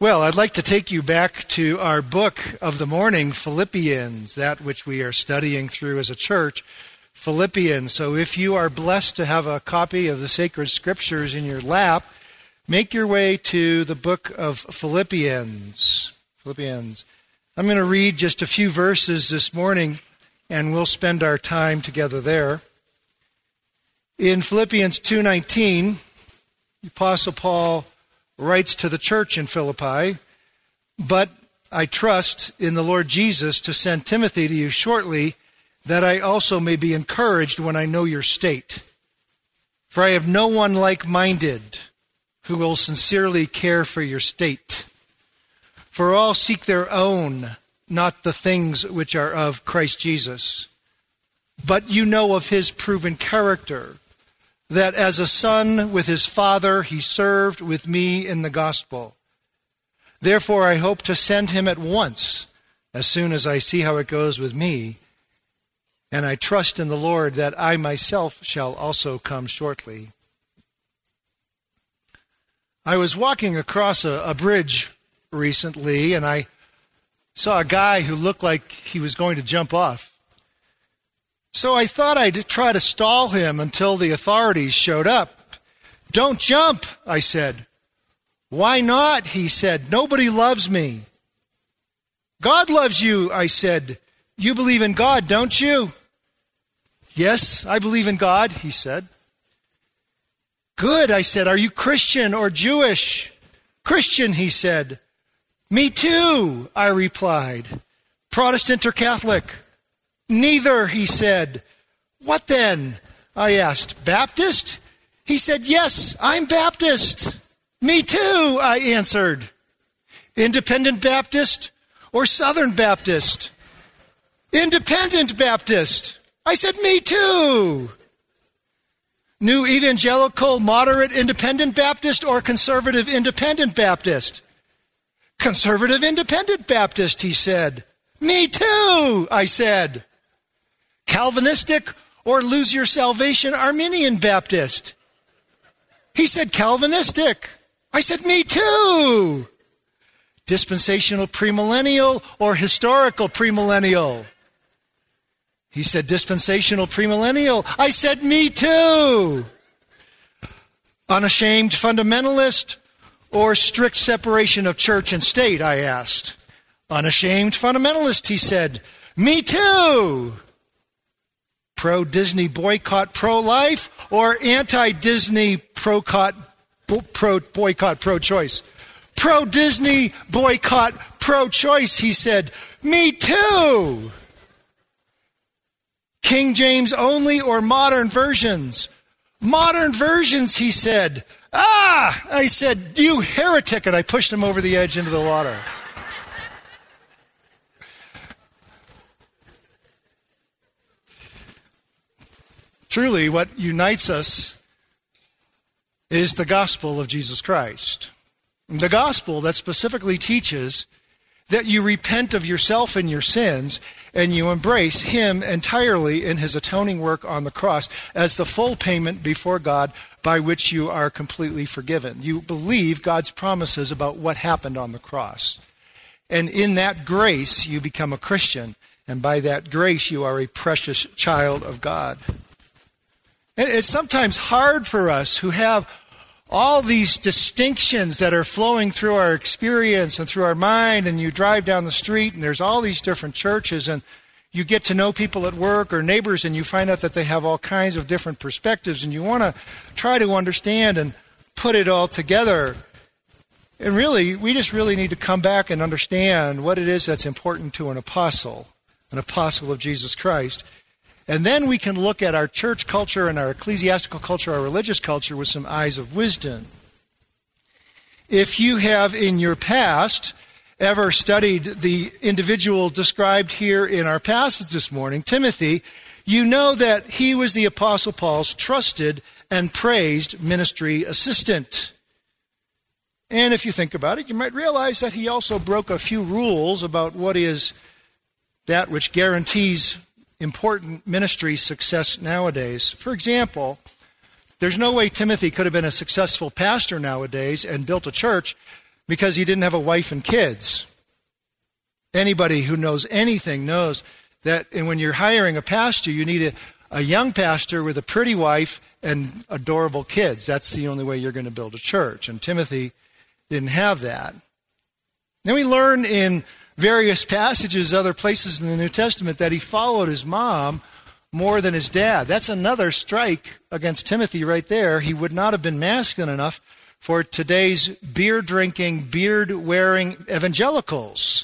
Well, I'd like to take you back to our book of the morning, Philippians, that which we are studying through as a church, Philippians. So if you are blessed to have a copy of the sacred scriptures in your lap, make your way to the book of Philippians. I'm going to read just a few verses this morning, and we'll spend our time together there. In Philippians 2:19, the Apostle Paul writes to the church in Philippi, "But I trust in the Lord Jesus to send Timothy to you shortly, that I also may be encouraged when I know your state. For I have no one like-minded who will sincerely care for your state. For all seek their own, not the things which are of Christ Jesus. But you know of his proven character, that as a son with his father, he served with me in the gospel. Therefore, I hope to send him at once, as soon as I see how it goes with me. And I trust in the Lord that I myself shall also come shortly." I was walking across a bridge recently, and I saw a guy who looked like he was going to jump off. So I thought I'd try to stall him until the authorities showed up. "Don't jump," I said. "Why not?" he said. "Nobody loves me." "God loves you," I said. "You believe in God, don't you?" "Yes, I believe in God," he said. "Good," I said. "Are you Christian or Jewish?" "Christian," he said. "Me too," I replied. "Protestant or Catholic?" "Neither," he said. "What then?" I asked. "Baptist?" He said, "Yes, I'm Baptist." "Me too," I answered. "Independent Baptist or Southern Baptist?" "Independent Baptist." I said, "Me too." "New Evangelical, Moderate, Independent Baptist or Conservative Independent Baptist?" "Conservative Independent Baptist," he said. "Me too," I said. "Calvinistic or Lose Your Salvation Arminian Baptist?" He said, "Calvinistic." I said, "Me too." "Dispensational premillennial or historical premillennial?" He said, "Dispensational premillennial." I said, "Me too." "Unashamed fundamentalist or strict separation of church and state?" I asked. "Unashamed fundamentalist," he said. "Me too." "Pro-Disney boycott pro-life or anti-Disney boycott pro-choice?" "Pro-Disney boycott pro-choice," he said. "Me too." "King James only or modern versions?" "Modern versions," he said. "Ah!" I said, "You heretic," and I pushed him over the edge into the water. Truly, what unites us is the gospel of Jesus Christ. The gospel that specifically teaches that you repent of yourself and your sins, and you embrace him entirely in his atoning work on the cross as the full payment before God by which you are completely forgiven. You believe God's promises about what happened on the cross. And in that grace, you become a Christian. And by that grace, you are a precious child of God. And it's sometimes hard for us who have all these distinctions that are flowing through our experience and through our mind, and you drive down the street and there's all these different churches, and you get to know people at work or neighbors, and you find out that they have all kinds of different perspectives, and you want to try to understand and put it all together. And really, we just really need to come back and understand what it is that's important to an apostle of Jesus Christ. And then we can look at our church culture and our ecclesiastical culture, our religious culture, with some eyes of wisdom. If you have in your past ever studied the individual described here in our passage this morning, Timothy, you know that he was the Apostle Paul's trusted and praised ministry assistant. And if you think about it, you might realize that he also broke a few rules about what is that which guarantees important ministry success nowadays. For example, there's no way Timothy could have been a successful pastor nowadays and built a church because he didn't have a wife and kids. Anybody who knows anything knows that when you're hiring a pastor, you need a young pastor with a pretty wife and adorable kids. That's the only way you're going to build a church. And Timothy didn't have that. Then we learn in various passages, other places in the New Testament, that he followed his mom more than his dad. That's another strike against Timothy right there. He would not have been masculine enough for today's beer-drinking, beard-wearing evangelicals.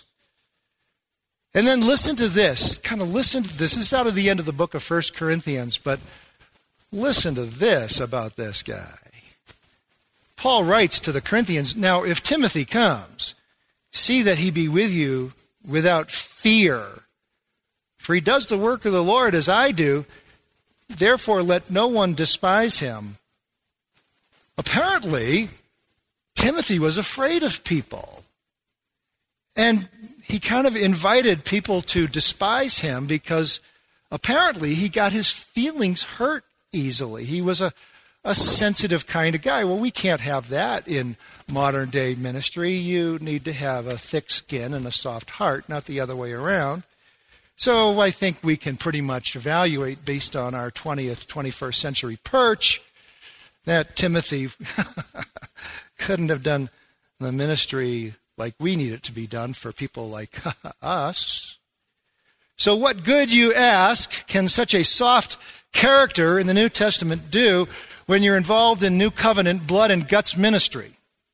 And then listen to this. Kind of listen to this. This is out of the end of the book of 1 Corinthians, but listen to this about this guy. Paul writes to the Corinthians, "Now if Timothy comes, see that he be with you without fear. For he does the work of the Lord as I do. Therefore let no one despise him." Apparently, Timothy was afraid of people. And he kind of invited people to despise him because apparently he got his feelings hurt easily. He was a sensitive kind of guy. Well, we can't have that in modern day ministry. You need to have a thick skin and a soft heart, not the other way around. So I think we can pretty much evaluate based on our 20th, 21st century perch that Timothy couldn't have done the ministry like we need it to be done for people like us. So what good, you ask, can such a soft character in the New Testament do when you're involved in New Covenant blood and guts ministry?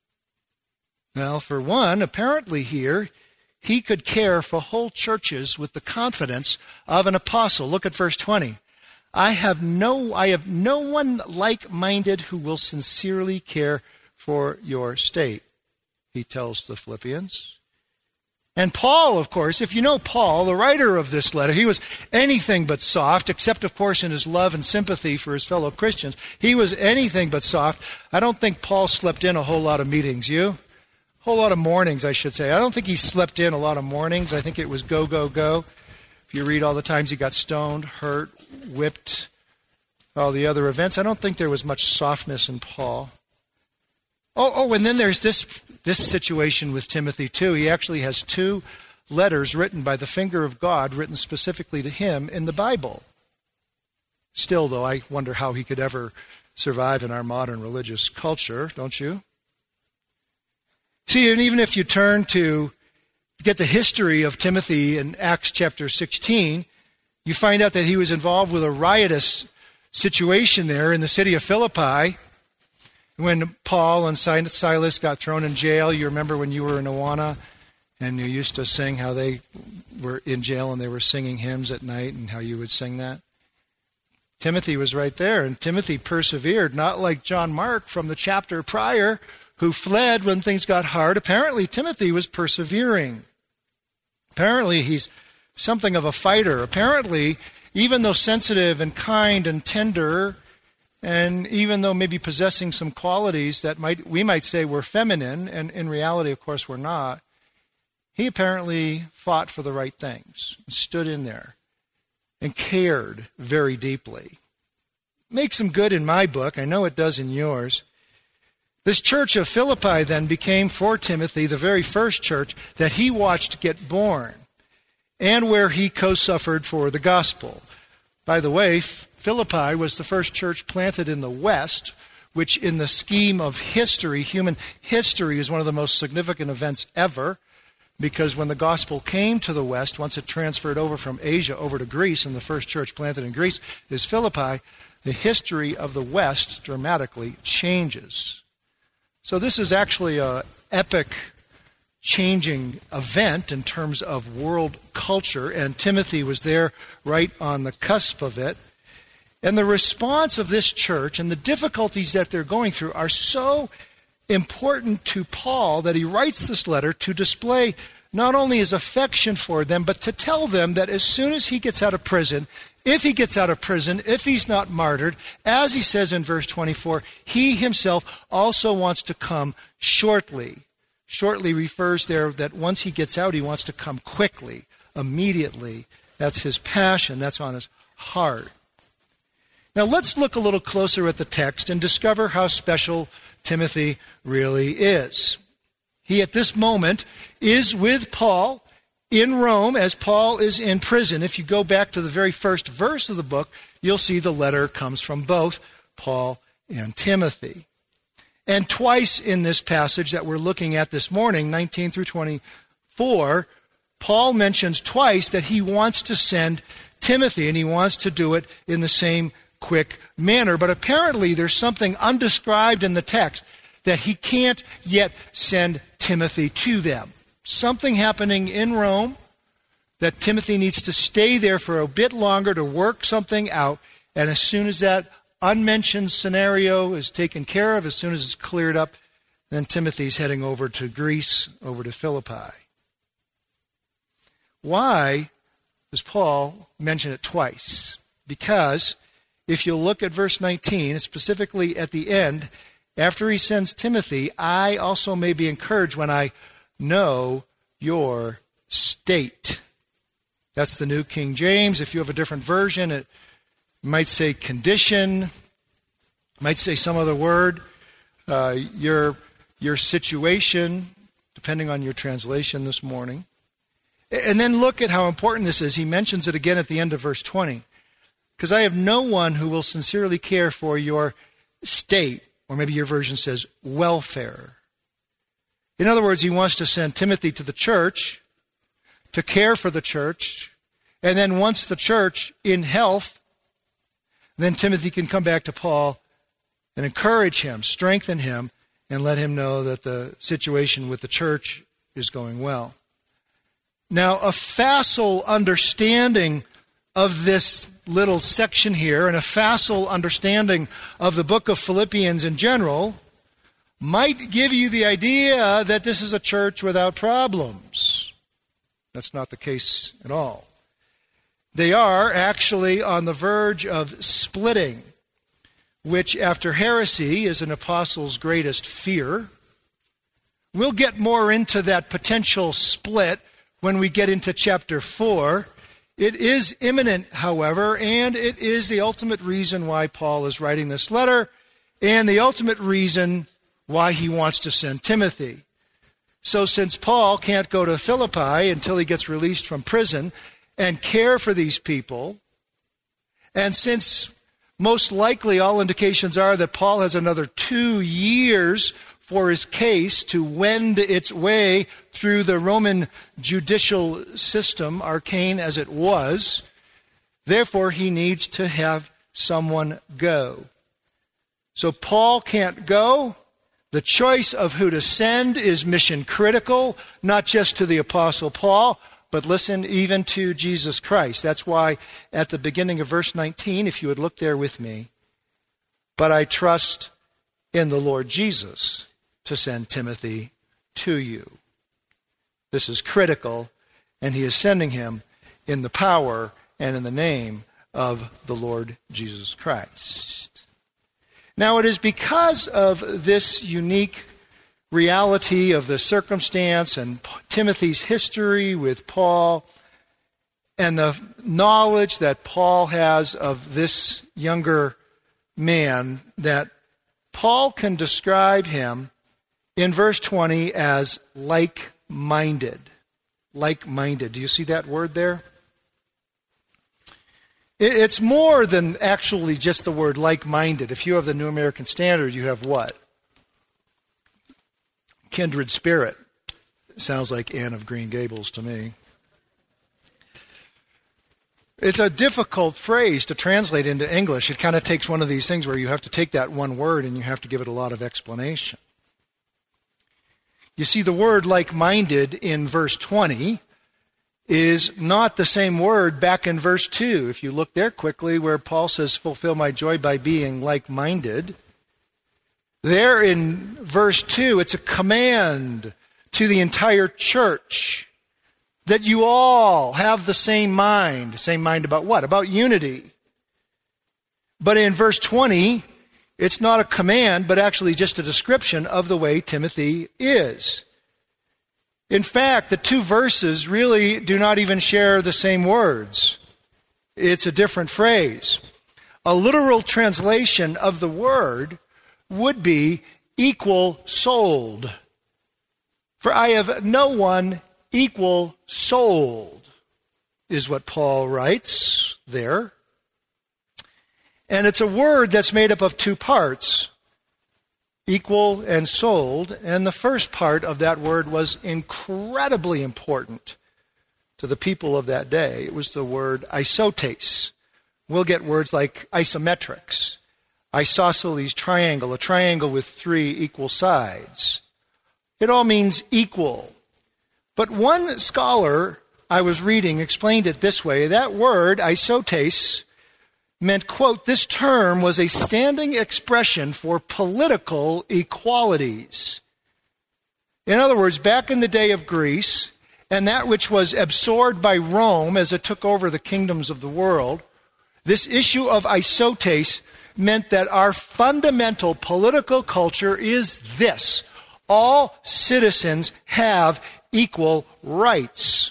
Well, for one, apparently here, he could care for whole churches with the confidence of an apostle. Look at verse 20. I have no one like-minded who will sincerely care for your state, he tells the Philippians. And Paul, of course, if you know Paul, the writer of this letter, he was anything but soft, except, of course, in his love and sympathy for his fellow Christians. He was anything but soft. I don't think Paul slept in a whole lot of meetings. You? A whole lot of mornings, I should say. I don't think he slept in a lot of mornings. I think it was go, go, go. If you read all the times he got stoned, hurt, whipped, all the other events, I don't think there was much softness in Paul. And then there's this situation with Timothy too. He actually has 2 letters written by the finger of God, written specifically to him in the Bible. Still, though, I wonder how he could ever survive in our modern religious culture, don't you? See, and even if you turn to get the history of Timothy in Acts chapter 16, you find out that he was involved with a riotous situation there in the city of Philippi. When Paul and Silas got thrown in jail, you remember when you were in Awana and you used to sing how they were in jail and they were singing hymns at night and how you would sing that? Timothy was right there, and Timothy persevered, not like John Mark from the chapter prior, who fled when things got hard. Apparently, Timothy was persevering. Apparently, he's something of a fighter. Apparently, even though sensitive and kind and tender, and even though maybe possessing some qualities that we might say were feminine, and in reality, of course, were not, he apparently fought for the right things, stood in there, and cared very deeply. Makes him good in my book. I know it does in yours. This church of Philippi then became for Timothy the very first church that he watched get born, and where he co-suffered for the gospel. By the way, Philippi was the first church planted in the West, which in the scheme of history, human history, is one of the most significant events ever, because when the gospel came to the West, once it transferred over from Asia over to Greece, and the first church planted in Greece is Philippi, the history of the West dramatically changes. So this is actually an epic changing event in terms of world culture, and Timothy was there right on the cusp of it. And the response of this church and the difficulties that they're going through are so important to Paul that he writes this letter to display not only his affection for them, but to tell them that as soon as he gets out of prison, if he gets out of prison, if he's not martyred, as he says in verse 24, he himself also wants to come shortly. Shortly refers there that once he gets out, he wants to come quickly, immediately. That's his passion. That's on his heart. Now let's look a little closer at the text and discover how special Timothy really is. He at this moment is with Paul in Rome as Paul is in prison. If you go back to the very first verse of the book, you'll see the letter comes from both Paul and Timothy. And twice in this passage that we're looking at this morning, 19 through 24, Paul mentions twice that he wants to send Timothy, and he wants to do it in the same quick manner. But apparently there's something undescribed in the text that he can't yet send Timothy to them. Something happening in Rome that Timothy needs to stay there for a bit longer to work something out. And as soon as that unmentioned scenario is taken care of, as soon as it's cleared up, then Timothy's heading over to Greece, over to Philippi. Why does Paul mention it twice? Because if you look at verse 19, specifically at the end, after he sends Timothy, I also may be encouraged when I know your state. That's the New King James. If you have a different version, it might say condition, might say some other word, your situation, depending on your translation this morning. And then look at how important this is. He mentions it again at the end of verse 20. Because I have no one who will sincerely care for your state, or maybe your version says welfare. In other words, he wants to send Timothy to the church, to care for the church, and then once the church in health, then Timothy can come back to Paul and encourage him, strengthen him, and let him know that the situation with the church is going well. Now, a facile understanding of this little section here and a facile understanding of the book of Philippians in general might give you the idea that this is a church without problems. That's not the case at all. They are actually on the verge of splitting, which after heresy is an apostle's greatest fear. We'll get more into that potential split when we get into chapter 4. It is imminent, however, and it is the ultimate reason why Paul is writing this letter and the ultimate reason why he wants to send Timothy. So since Paul can't go to Philippi until he gets released from prison and care for these people, and since most likely all indications are that Paul has another 2 years for his case to wend its way through the Roman judicial system, arcane as it was, therefore he needs to have someone go. So Paul can't go. The choice of who to send is mission critical, not just to the Apostle Paul, but listen, even to Jesus Christ. That's why at the beginning of verse 19, if you would look there with me, but I trust in the Lord Jesus to send Timothy to you. This is critical, and he is sending him in the power and in the name of the Lord Jesus Christ. Now, it is because of this unique reality of the circumstance and Timothy's history with Paul and the knowledge that Paul has of this younger man that Paul can describe him in verse 20 as like-minded. Like-minded. Do you see that word there? It's more than actually just the word like-minded. If you have the New American Standard, you have what? Kindred spirit. Sounds like Anne of Green Gables to me. It's a difficult phrase to translate into English. It kind of takes one of these things where you have to take that one word and you have to give it a lot of explanation. You see, the word like-minded in verse 20 is not the same word back in verse 2. If you look there quickly where Paul says, fulfill my joy by being like-minded, there in verse 2, it's a command to the entire church that you all have the same mind. Same mind about what? About unity. But in verse 20, it's not a command, but actually just a description of the way Timothy is. In fact, the two verses really do not even share the same words. It's a different phrase. A literal translation of the word would be equal-souled. For I have no one equal souled, is what Paul writes there. And it's a word that's made up of two parts, equal and souled. And the first part of that word was incredibly important to the people of that day. It was the word isotes. We'll get words like isometrics, isosceles triangle, a triangle with three equal sides. It all means equal. But one scholar I was reading explained it this way. That word, isotes, meant, quote, this term was a standing expression for political equalities. In other words, back in the day of Greece, and that which was absorbed by Rome as it took over the kingdoms of the world, this issue of isotes meant that our fundamental political culture is this: all citizens have equal rights.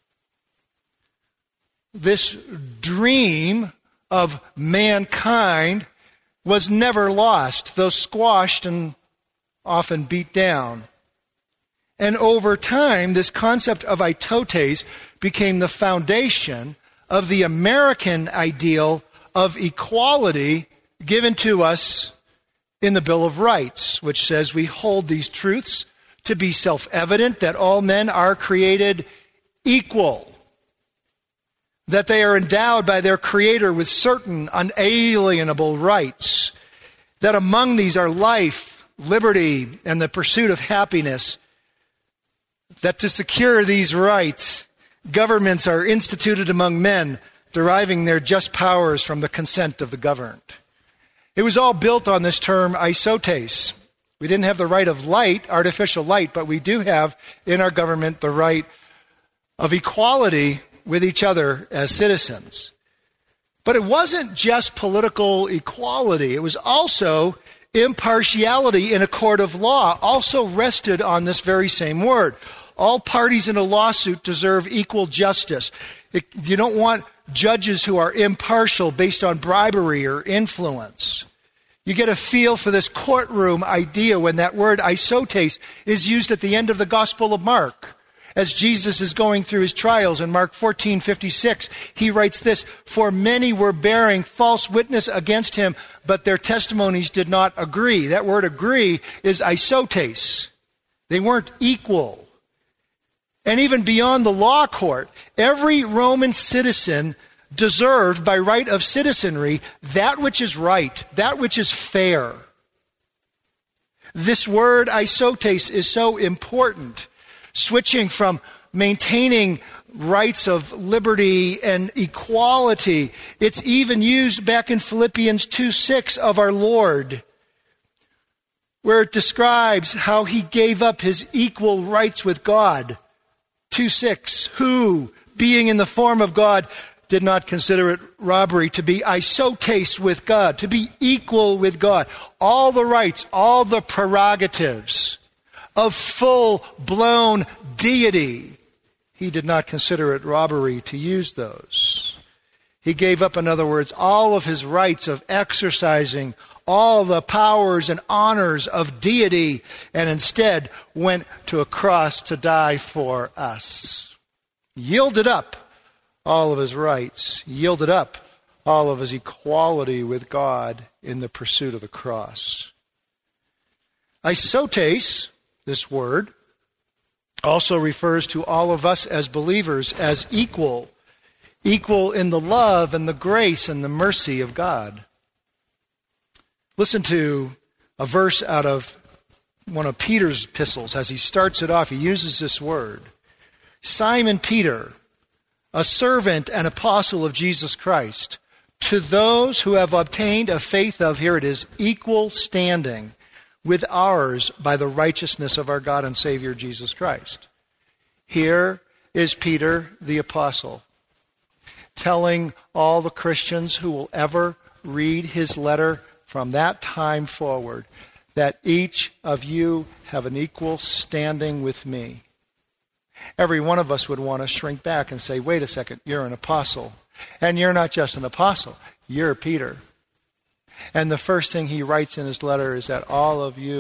This dream of mankind was never lost, though squashed and often beat down. And over time, this concept of isotes became the foundation of the American ideal of equality given to us in the Bill of Rights, which says we hold these truths to be self-evident, that all men are created equal, that they are endowed by their Creator with certain unalienable rights, that among these are life, liberty, and the pursuit of happiness, that to secure these rights, governments are instituted among men, deriving their just powers from the consent of the governed. It was all built on this term isotes. We didn't have the right of light, artificial light, but we do have in our government the right of equality with each other as citizens. But it wasn't just political equality. It was also impartiality in a court of law, also rested on this very same word. All parties in a lawsuit deserve equal justice. You don't want judges who are impartial based on bribery or influence. You get a feel for this courtroom idea when that word isotes is used at the end of the Gospel of Mark. As Jesus is going through his trials in Mark 14:56, he writes this: for many were bearing false witness against him, but their testimonies did not agree. That word agree is isotes. They weren't equal. And even beyond the law court, every Roman citizen deserved by right of citizenry that which is right, that which is fair. This word isotes is so important. Switching from maintaining rights of liberty and equality, it's even used back in Philippians 2:6 of our Lord, where it describes how he gave up his equal rights with God. 2:6, who, being in the form of God, did not consider it robbery to be isotes with God, to be equal with God. All the rights, all the prerogatives of full-blown deity. He did not consider it robbery to use those. He gave up, in other words, all of his rights of exercising all the powers and honors of deity, and instead went to a cross to die for us. Yielded up all of his rights, yielded up all of his equality with God in the pursuit of the cross. Isotes, this word, also refers to all of us as believers as equal in the love and the grace and the mercy of God. Listen to a verse out of one of Peter's epistles. As he starts it off, he uses this word. Simon Peter, a servant and apostle of Jesus Christ, to those who have obtained a faith of, here it is, equal standing with ours by the righteousness of our God and Savior Jesus Christ. Here is Peter the apostle telling all the Christians who will ever read his letter from that time forward that each of you have an equal standing with me. Every one of us would want to shrink back and say, wait a second, you're an apostle. And you're not just an apostle, you're Peter. And the first thing he writes in his letter is that all of you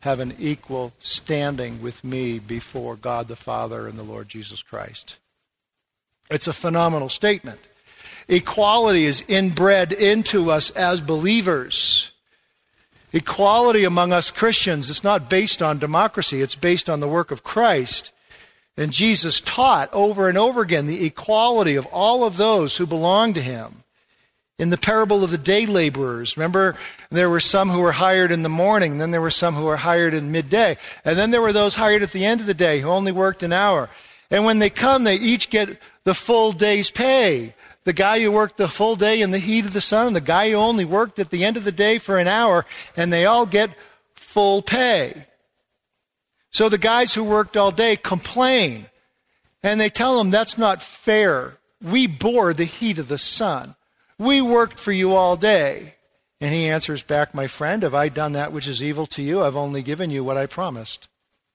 have an equal standing with me before God the Father and the Lord Jesus Christ. It's a phenomenal statement. Equality is inbred into us as believers. Equality among us Christians is not based on democracy. It's based on the work of Christ. And Jesus taught over and over again the equality of all of those who belong to him. In the parable of the day laborers, remember, there were some who were hired in the morning, then there were some who were hired in midday, and then there were those hired at the end of the day who only worked an hour. And when they come, they each get the full day's pay. The guy who worked the full day in the heat of the sun, and the guy who only worked at the end of the day for an hour, and they all get full pay. So the guys who worked all day complain, and they tell him, that's not fair. We bore the heat of the sun. We worked for you all day. And he answers back, my friend, have I done that which is evil to you? I've only given you what I promised.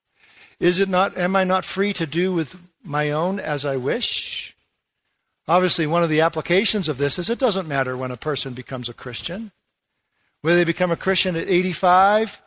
Am I not free to do with my own as I wish? Obviously, one of the applications of this is it doesn't matter when a person becomes a Christian. Whether they become a Christian at 85,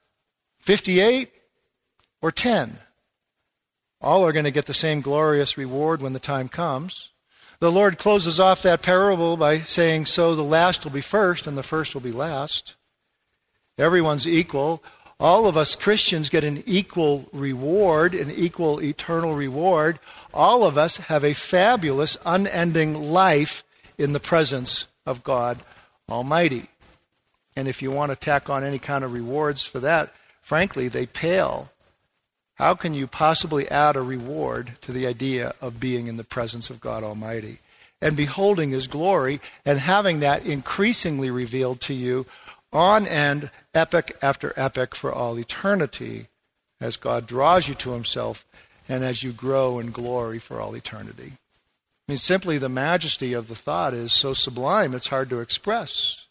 58, or 10. All are going to get the same glorious reward when the time comes. The Lord closes off that parable by saying, so the last will be first and the first will be last. Everyone's equal. All of us Christians get an equal reward, an equal eternal reward. All of us have a fabulous, unending life in the presence of God Almighty. And if you want to tack on any kind of rewards for that, frankly, they pale. How can you possibly add a reward to the idea of being in the presence of God Almighty and beholding his glory and having that increasingly revealed to you on end, epoch after epoch for all eternity as God draws you to himself and as you grow in glory for all eternity? I mean, simply the majesty of the thought is so sublime it's hard to express.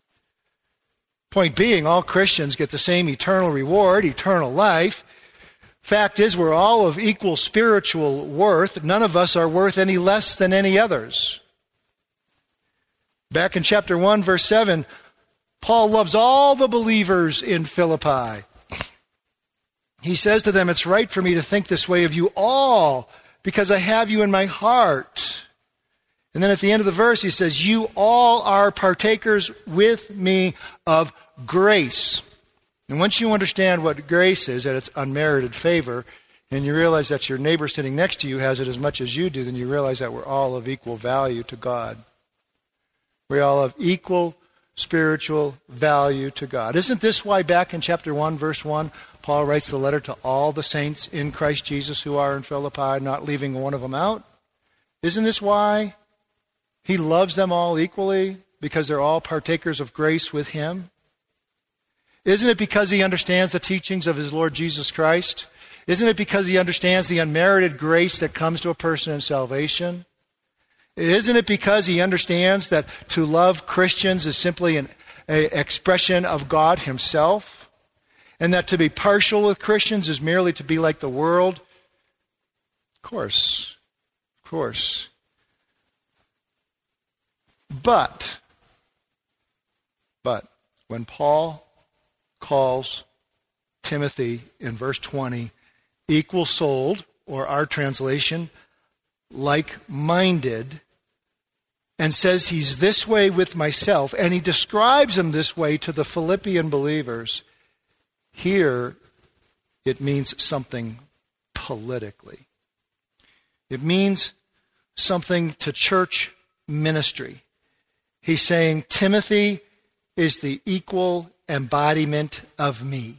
Point being, all Christians get the same eternal reward, eternal life. Fact is, we're all of equal spiritual worth. None of us are worth any less than any others. Back in chapter 1, verse 7, Paul loves all the believers in Philippi. He says to them, it's right for me to think this way of you all, because I have you in my heart. And then at the end of the verse, he says, you all are partakers with me of grace. And once you understand what grace is, that it's unmerited favor, and you realize that your neighbor sitting next to you has it as much as you do, then you realize that we're all of equal value to God. We all have equal spiritual value to God. Isn't this why back in chapter 1, verse 1, Paul writes the letter to all the saints in Christ Jesus who are in Philippi, not leaving one of them out? Isn't this why he loves them all equally? Because they're all partakers of grace with him? Isn't it because he understands the teachings of his Lord Jesus Christ? Isn't it because he understands the unmerited grace that comes to a person in salvation? Isn't it because he understands that to love Christians is simply an expression of God himself? And that to be partial with Christians is merely to be like the world? Of course. But when Paul calls Timothy in verse 20 equal-souled, or our translation, like-minded, and says he's this way with myself, and he describes him this way to the Philippian believers, here it means something politically. It means something to church ministry. He's saying Timothy is the equal embodiment of me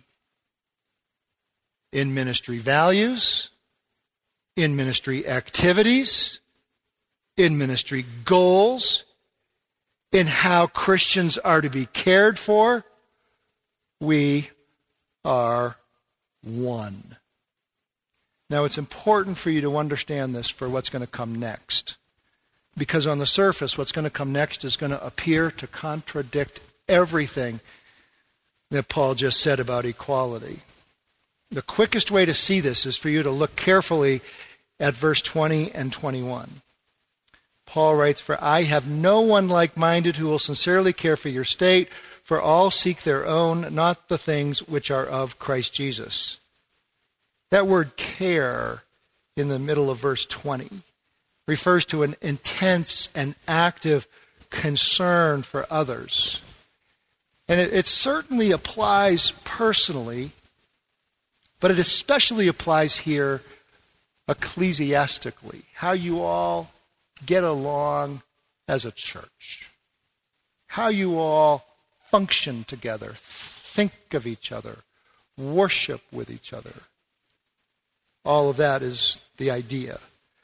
in ministry values, in ministry activities, in ministry goals, in how Christians are to be cared for. We are one. Now, it's important for you to understand this for what's going to come next. Because on the surface, what's going to come next is going to appear to contradict everything that Paul just said about equality. The quickest way to see this is for you to look carefully at verse 20 and 21. Paul writes, for I have no one like-minded who will sincerely care for your state, for all seek their own, not the things which are of Christ Jesus. That word care in the middle of verse 20 refers to an intense and active concern for others. And it certainly applies personally, but it especially applies here ecclesiastically, how you all get along as a church, how you all function together, think of each other, worship with each other. All of that is the idea.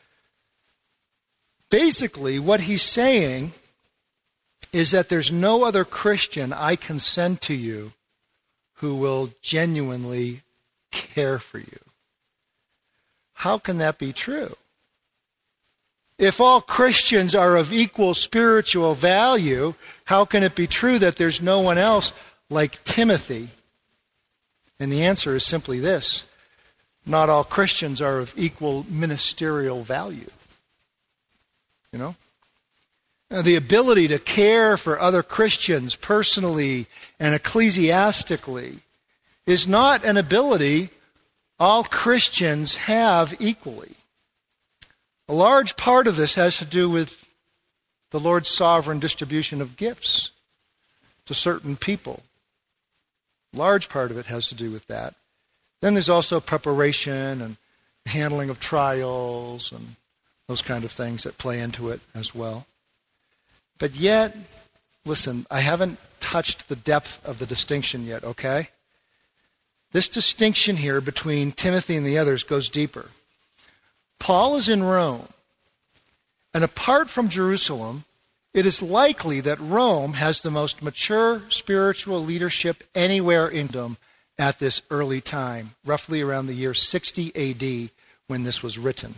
Basically, what he's saying is that there's no other Christian I can send to you who will genuinely care for you. How can that be true? If all Christians are of equal spiritual value, how can it be true that there's no one else like Timothy? And the answer is simply this: not all Christians are of equal ministerial value. You know? The ability to care for other Christians personally and ecclesiastically is not an ability all Christians have equally. A large part of this has to do with the Lord's sovereign distribution of gifts to certain people. A large part of it has to do with that. Then there's also preparation and handling of trials and those kind of things that play into it as well. But yet, listen, I haven't touched the depth of the distinction yet, okay? This distinction here between Timothy and the others goes deeper. Paul is in Rome, and apart from Jerusalem, it is likely that Rome has the most mature spiritual leadership anywhere in Rome at this early time, roughly around the year 60 AD when this was written.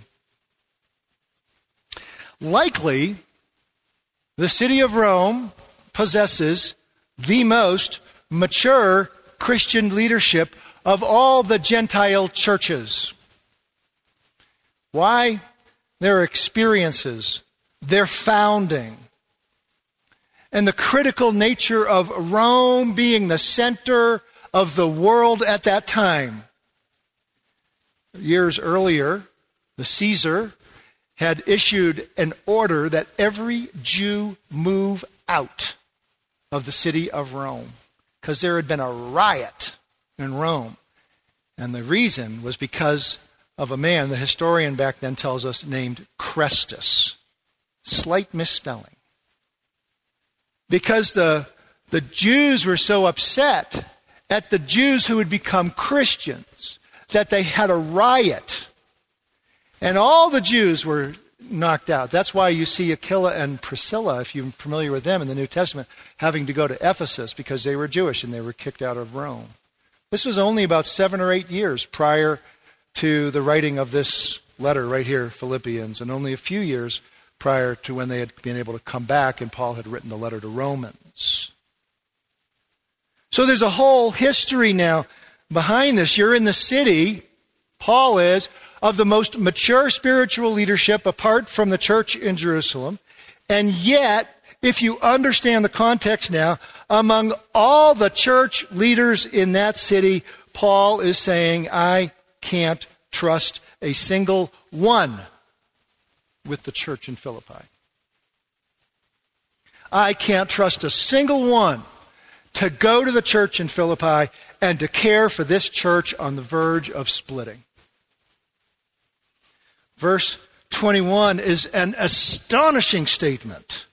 Likely, the city of Rome possesses the most mature Christian leadership of all the Gentile churches. Why? Their experiences, their founding, and the critical nature of Rome being the center of the world at that time. Years earlier, the Caesar had issued an order that every Jew move out of the city of Rome because there had been a riot in Rome. And the reason was because of a man, the historian back then tells us, named Chrestus. Slight misspelling. Because the Jews were so upset at the Jews who had become Christians that they had a riot. And all the Jews were knocked out. That's why you see Aquila and Priscilla, if you're familiar with them in the New Testament, having to go to Ephesus because they were Jewish and they were kicked out of Rome. This was only about 7 or 8 years prior to the writing of this letter right here, Philippians, and only a few years prior to when they had been able to come back and Paul had written the letter to Romans. So there's a whole history now behind this. You're in the city, Paul is, of the most mature spiritual leadership apart from the church in Jerusalem. And yet, if you understand the context now, among all the church leaders in that city, Paul is saying, I can't trust a single one with the church in Philippi. I can't trust a single one to go to the church in Philippi and to care for this church on the verge of splitting. Verse 21 is an astonishing statement.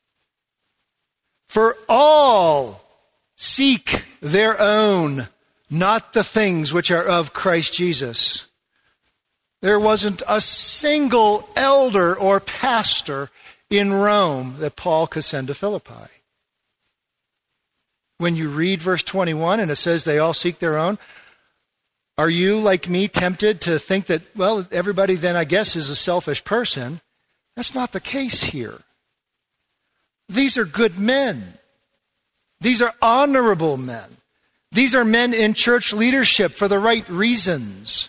For all seek their own, not the things which are of Christ Jesus. There wasn't a single elder or pastor in Rome that Paul could send to Philippi. When you read verse 21 and it says they all seek their own, are you, like me, tempted to think that, well, everybody then, I guess, is a selfish person? That's not the case here. These are good men. These are honorable men. These are men in church leadership for the right reasons.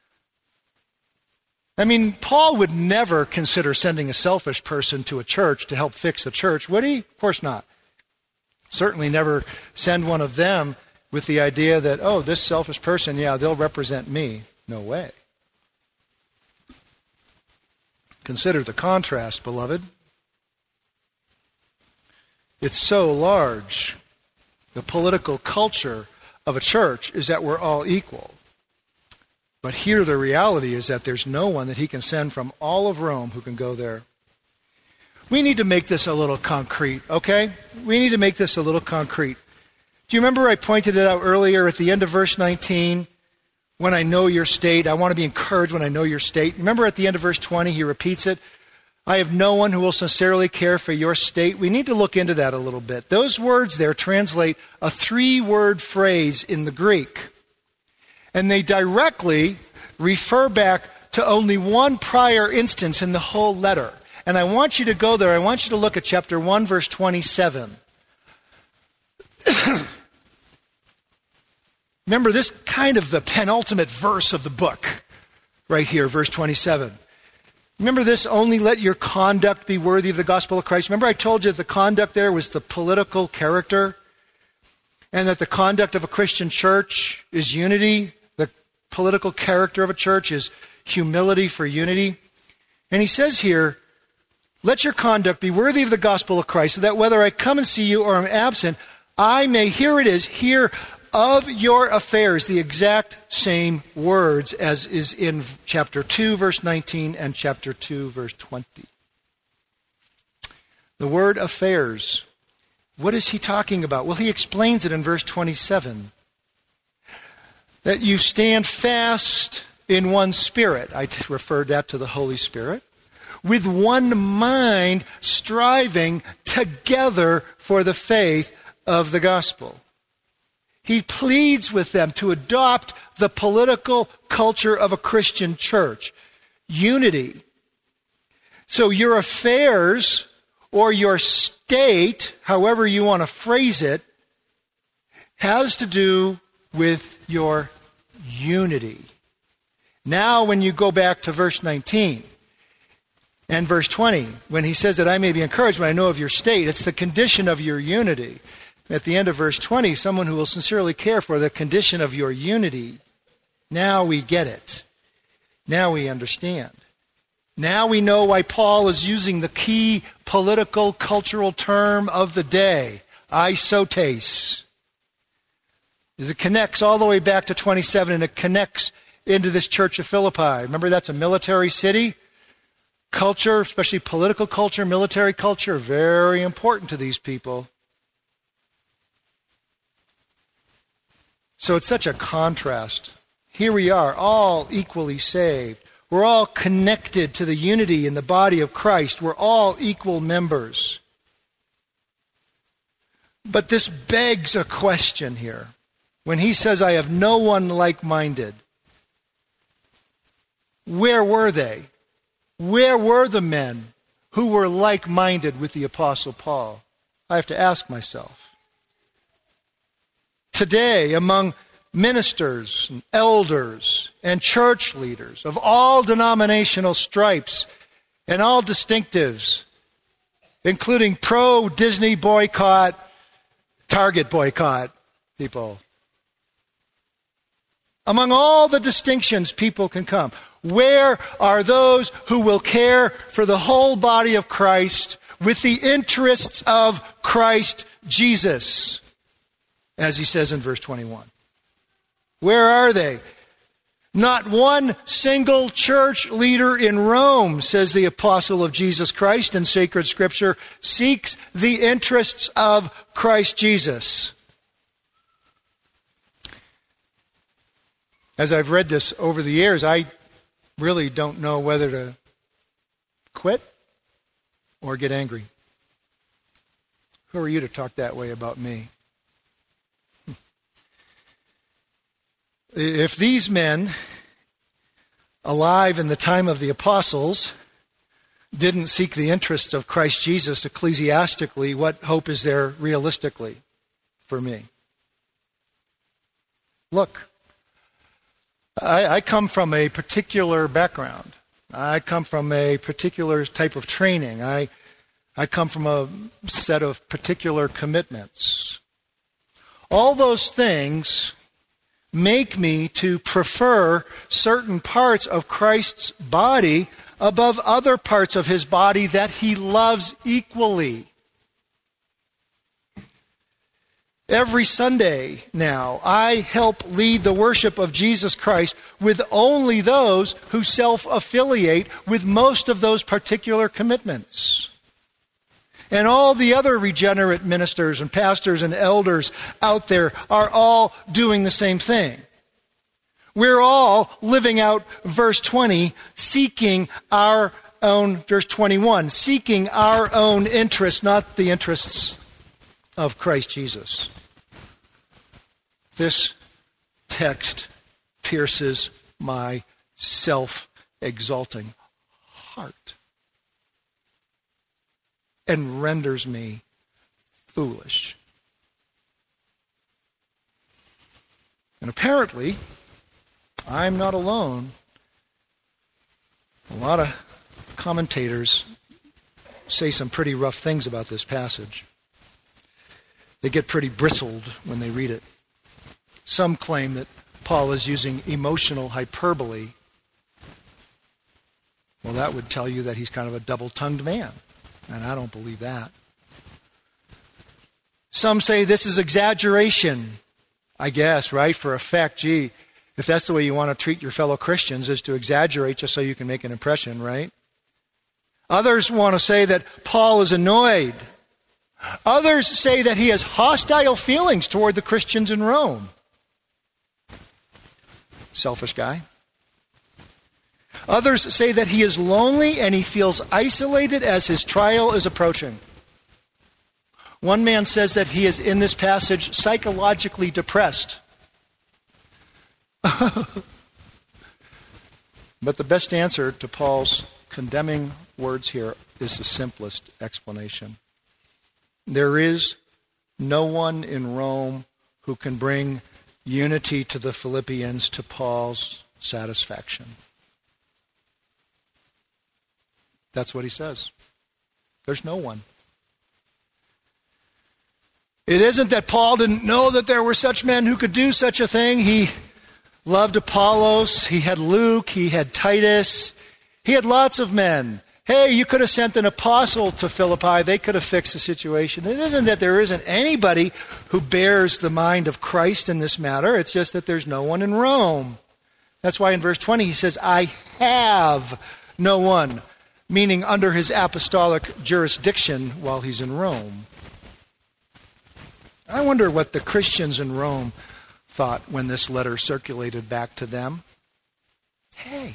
I mean, Paul would never consider sending a selfish person to a church to help fix the church, would he? Of course not. Certainly never send one of them with the idea that, oh, this selfish person, yeah, they'll represent me. No way. Consider the contrast, beloved. It's so large. The political culture of a church is that we're all equal. But here the reality is that there's no one that he can send from all of Rome who can go there. We need to make this a little concrete, okay? We need to make this a little concrete. Do you remember I pointed it out earlier at the end of verse 19? When I know your state, I want to be encouraged when I know your state. Remember at the end of verse 20, he repeats it. I have no one who will sincerely care for your state. We need to look into that a little bit. Those words there translate a 3-word phrase in the Greek. And they directly refer back to only one prior instance in the whole letter. And I want you to go there. I want you to look at chapter 1, verse 27. Remember, this kind of the penultimate verse of the book, right here, verse 27. Remember this, only let your conduct be worthy of the gospel of Christ. Remember I told you that the conduct there was the political character, and that the conduct of a Christian church is unity. The political character of a church is humility for unity. And he says here, let your conduct be worthy of the gospel of Christ, so that whether I come and see you or am absent, I may, here it is, hear of your affairs, the exact same words as is in chapter 2, verse 19, and chapter 2, verse 20. The word affairs, what is he talking about? Well, he explains it in verse 27. That you stand fast in one spirit. I referred that to the Holy Spirit. With one mind, striving together for the faith of the gospel. He pleads with them to adopt the political culture of a Christian church. Unity. So your affairs or your state, however you want to phrase it, has to do with your unity. Now when you go back to verse 19 and verse 20, when he says that I may be encouraged when I know of your state, it's the condition of your unity. At the end of verse 20, someone who will sincerely care for the condition of your unity. Now we get it. Now we understand. Now we know why Paul is using the key political, cultural term of the day, isotes. It connects all the way back to 27, and it connects into this church of Philippi. Remember, that's a military city. Culture, especially political culture, military culture, very important to these people. So it's such a contrast. Here we are, all equally saved. We're all connected to the unity in the body of Christ. We're all equal members. But this begs a question here. When he says, I have no one like-minded, where were they? Where were the men who were like-minded with the Apostle Paul? I have to ask myself. Today, among ministers and elders and church leaders of all denominational stripes and all distinctives, including pro-Disney boycott, Target boycott people. Among all the distinctions people can come, where are those who will care for the whole body of Christ with the interests of Christ Jesus? As he says in verse 21. Where are they? Not one single church leader in Rome, says the apostle of Jesus Christ in sacred scripture, seeks the interests of Christ Jesus. As I've read this over the years, I really don't know whether to quit or get angry. Who are you to talk that way about me? If these men, alive in the time of the apostles, didn't seek the interests of Christ Jesus ecclesiastically, what hope is there realistically for me? Look, I come from a particular background. I come from a particular type of training. I I come from a set of particular commitments. All those things make me to prefer certain parts of Christ's body above other parts of his body that he loves equally. Every Sunday now, I help lead the worship of Jesus Christ with only those who self-affiliate with most of those particular commitments. And all the other regenerate ministers and pastors and elders out there are all doing the same thing. We're all living out verse 20, seeking our own, verse 21, seeking our own interests, not the interests of Christ Jesus. This text pierces my self-exalting heart and renders me foolish. And apparently, I'm not alone. A lot of commentators say some pretty rough things about this passage. They get pretty bristled when they read it. Some claim that Paul is using emotional hyperbole. Well, that would tell you that he's kind of a double-tongued man, and I don't believe that. Some say this is exaggeration, I guess, right? For effect, gee, if that's the way you want to treat your fellow Christians, is to exaggerate just so you can make an impression, right? Others want to say that Paul is annoyed. Others say that he has hostile feelings toward the Christians in Rome. Selfish guy. Others say that he is lonely and he feels isolated as his trial is approaching. One man says that he is in this passage psychologically depressed. But the best answer to Paul's condemning words here is the simplest explanation. There is no one in Rome who can bring unity to the Philippians to Paul's satisfaction. That's what he says. There's no one. It isn't that Paul didn't know that there were such men who could do such a thing. He loved Apollos, he had Luke, he had Titus, he had lots of men. Hey, you could have sent an apostle to Philippi. They could have fixed the situation. It isn't that there isn't anybody who bears the mind of Christ in this matter. It's just that there's no one in Rome. That's why in verse 20 he says, I have no one, meaning under his apostolic jurisdiction while he's in Rome. I wonder what the Christians in Rome thought when this letter circulated back to them. Hey,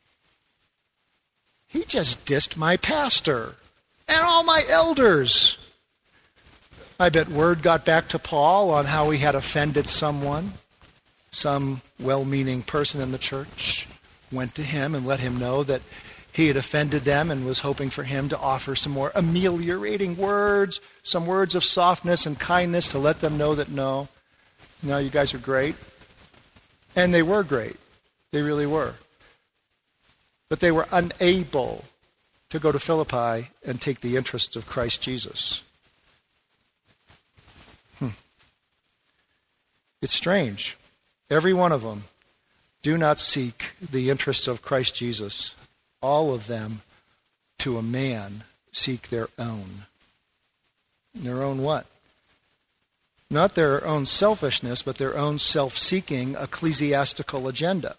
he just dissed my pastor and all my elders. I bet word got back to Paul on how he had offended someone. Some well-meaning person in the church went to him and let him know that he had offended them and was hoping for him to offer some more ameliorating words, some words of softness and kindness to let them know that no, you guys are great. And they were great. They really were. But they were unable to go to Philippi and take the interests of Christ Jesus. It's strange. Every one of them do not seek the interests of Christ Jesus. All of them, to a man, seek their own. Their own what? Not their own selfishness, but their own self-seeking ecclesiastical agenda.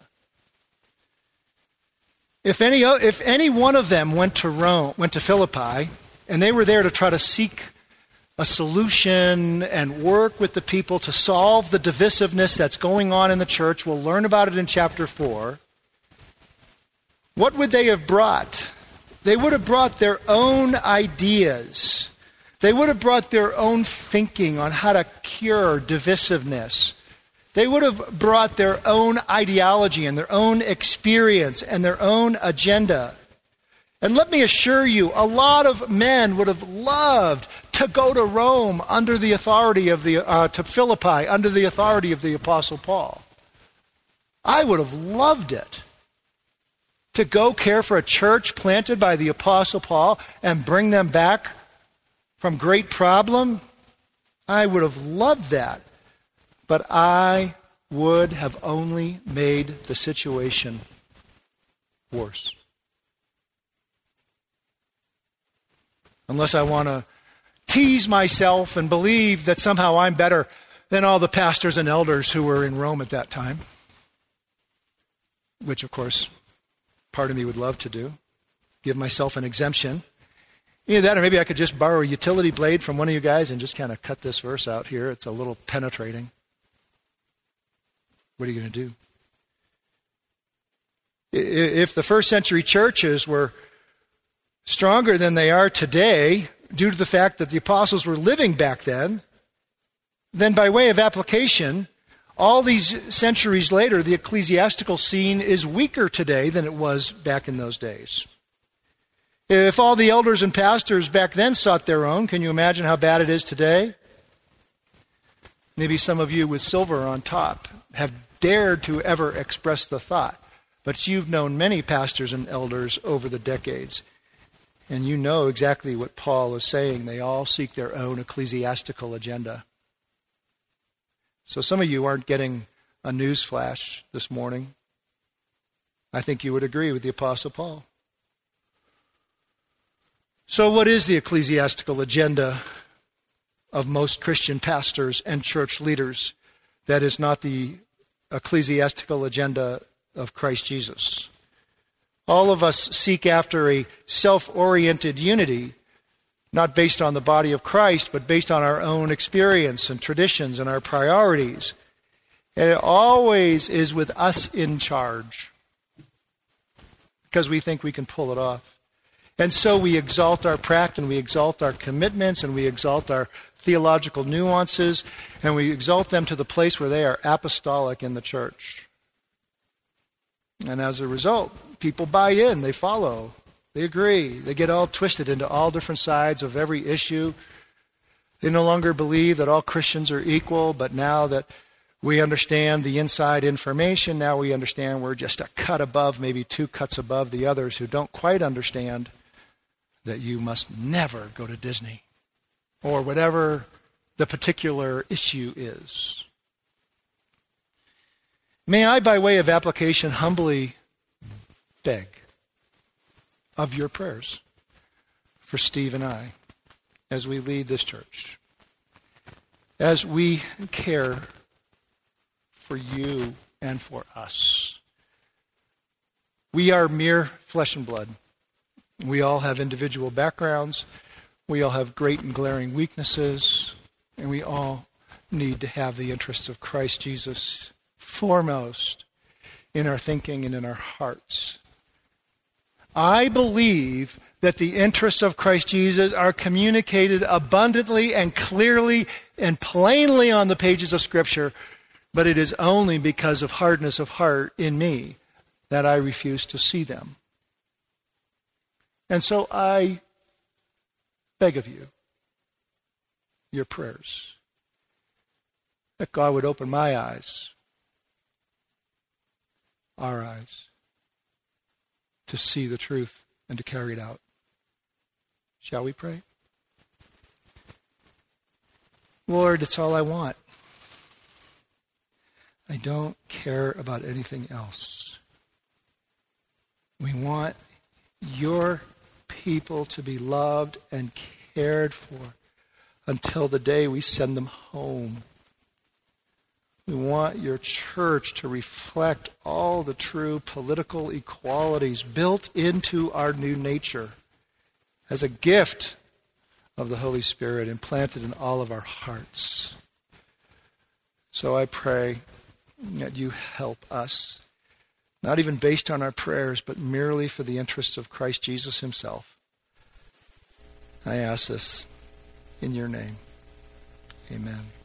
If any one of them went to Philippi, and they were there to try to seek a solution and work with the people to solve the divisiveness that's going on in the church, we'll learn about it in chapter 4, what would they have brought? They would have brought their own ideas. They would have brought their own thinking on how to cure divisiveness. They would have brought their own ideology and their own experience and their own agenda. And let me assure you, a lot of men would have loved to go to Rome under the authority of to Philippi under the authority of the Apostle Paul. I would have loved it to go care for a church planted by the Apostle Paul and bring them back from great problem, I would have loved that. But I would have only made the situation worse. Unless I want to tease myself and believe that somehow I'm better than all the pastors and elders who were in Rome at that time. Which, of course, part of me would love to do. Give myself an exemption. Either that or maybe I could just borrow a utility blade from one of you guys and just kind of cut this verse out here. It's a little penetrating. What are you going to do? If the first century churches were stronger than they are today due to the fact that the apostles were living back then by way of application, all these centuries later, the ecclesiastical scene is weaker today than it was back in those days. If all the elders and pastors back then sought their own, can you imagine how bad it is today? Maybe some of you with silver on top have dared to ever express the thought, but you've known many pastors and elders over the decades, and you know exactly what Paul is saying. They all seek their own ecclesiastical agenda. So some of you aren't getting a news flash this morning. I think you would agree with the Apostle Paul. So what is the ecclesiastical agenda of most Christian pastors and church leaders that is not the ecclesiastical agenda of Christ Jesus? All of us seek after a self-oriented unity, not based on the body of Christ, but based on our own experience and traditions and our priorities. And it always is with us in charge because we think we can pull it off. And so we exalt our practice, and we exalt our commitments, and we exalt our theological nuances, and we exalt them to the place where they are apostolic in the church. And as a result, people buy in, they follow, they agree, they get all twisted into all different sides of every issue. They no longer believe that all Christians are equal, but now that we understand the inside information, now we understand we're just a cut above, maybe 2 cuts above the others who don't quite understand that you must never go to Disney or whatever the particular issue is. May I, by way of application, humbly beg of your prayers for Steve and I as we lead this church, as we care for you and for us. We are mere flesh and blood. We all have individual backgrounds. We all have great and glaring weaknesses. And we all need to have the interests of Christ Jesus foremost in our thinking and in our hearts. I believe that the interests of Christ Jesus are communicated abundantly and clearly and plainly on the pages of Scripture, but it is only because of hardness of heart in me that I refuse to see them. And so I beg of you, your prayers, that God would open my eyes, our eyes, to see the truth and to carry it out. Shall we pray? Lord, it's all I want. I don't care about anything else. We want your people to be loved and cared for until the day we send them home. We want your church to reflect all the true political equalities built into our new nature as a gift of the Holy Spirit implanted in all of our hearts. So I pray that you help us, not even based on our prayers, but merely for the interests of Christ Jesus himself. I ask this in your name. Amen.